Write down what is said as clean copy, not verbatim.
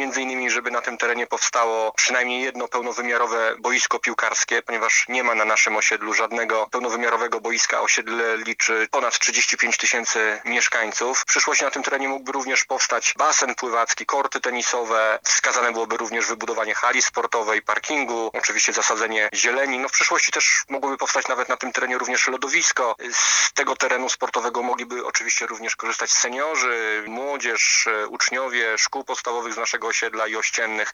między innymi, żeby na tym terenie powstało przynajmniej jedno pełnowymiarowe boisko piłkarskie, ponieważ nie ma na naszym osiedlu żadnego pełnowymiarowego boiska. Osiedle liczy ponad 35 tysięcy mieszkańców. W przyszłości na tym terenie mógłby również powstać basen pływacki, korty tenisowe. Wskazane byłoby również wybudowanie hali sportowej, parkingu, oczywiście zasadzenie zieleni. W przyszłości też mogłoby powstać nawet na tym terenie również lodowisko. Z tego terenu sportowego mogliby oczywiście również korzystać seniorzy, młodzież, uczniowie szkół podstawowych z naszego osiedla i ościennych.